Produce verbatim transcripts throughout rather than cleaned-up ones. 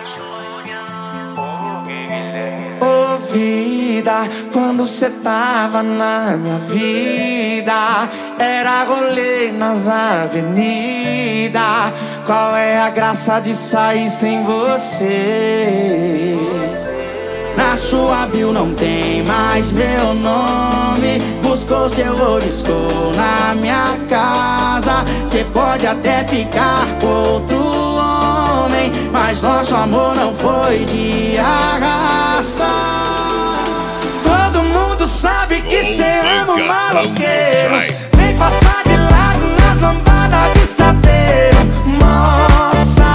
Ô vida, quando cê tava na minha vida, era rolê nas avenidas. Qual é a graça de sair sem você? Na sua bio não tem mais meu nome. Buscou seu oliscou na minha casa. Cê pode até ficar com outro homem, mas nosso amor não foi de arrasta. Todo mundo sabe que cê ama o maloqueiro. Vem passar de lado nas lambadas de saveiro. Mó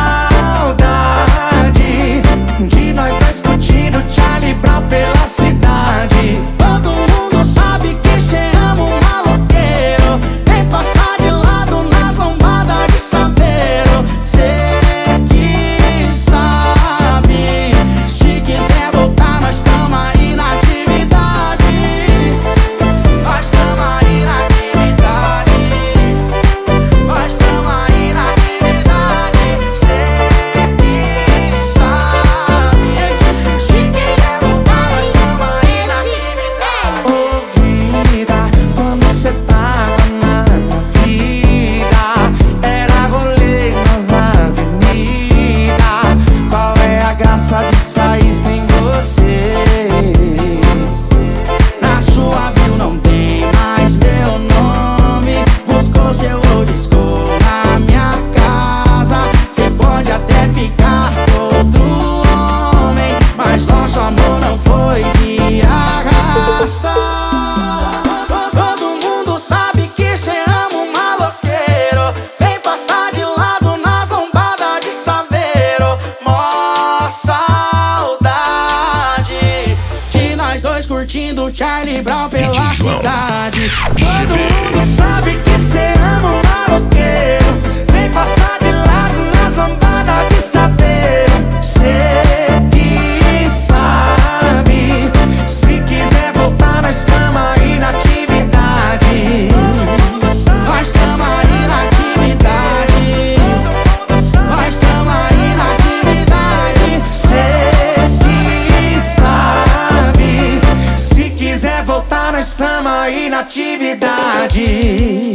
saudade de nós dois curtindo Charlie Brown pela cidade. Todo mundo sabe que cê ama o maloqueiro. Vem passar de lado nas lambadas de saveiro. Cê que sabe, se quiser voltar nós tamo aí na atividade. Nós tamo aí na atividade. Nós tamo aí na atividade. Cê que sabe, se quiser voltar nós tamo aí na atividade. Ô vida, quando cê tava na minha vida, era rolê nas avenidas. Qual é a graça de sair sem você? Na sua bio não tem mais meu nome. Buscou seu oliscou na minha casa. Cê pode até ficar com outro homem, mas nosso amor não foi de arrasta. Todo mundo sabe que cê ama o maloqueiro. Vem passar de lado nas lombadas de saveiro. Mó saudade de nós dois curtindo Charlie Brown pela cidade. Todo mundo sabe que cê ama o maloqueiro. Vem passar de lado nas lambadas de saveiro. Cê que sabe, se quiser voltar nós tamo aí na atividade. Nós tamo aí na atividade. Nós tamo aí na atividade. Cê que sabe, se quiser voltar nós tamo aí na atividade.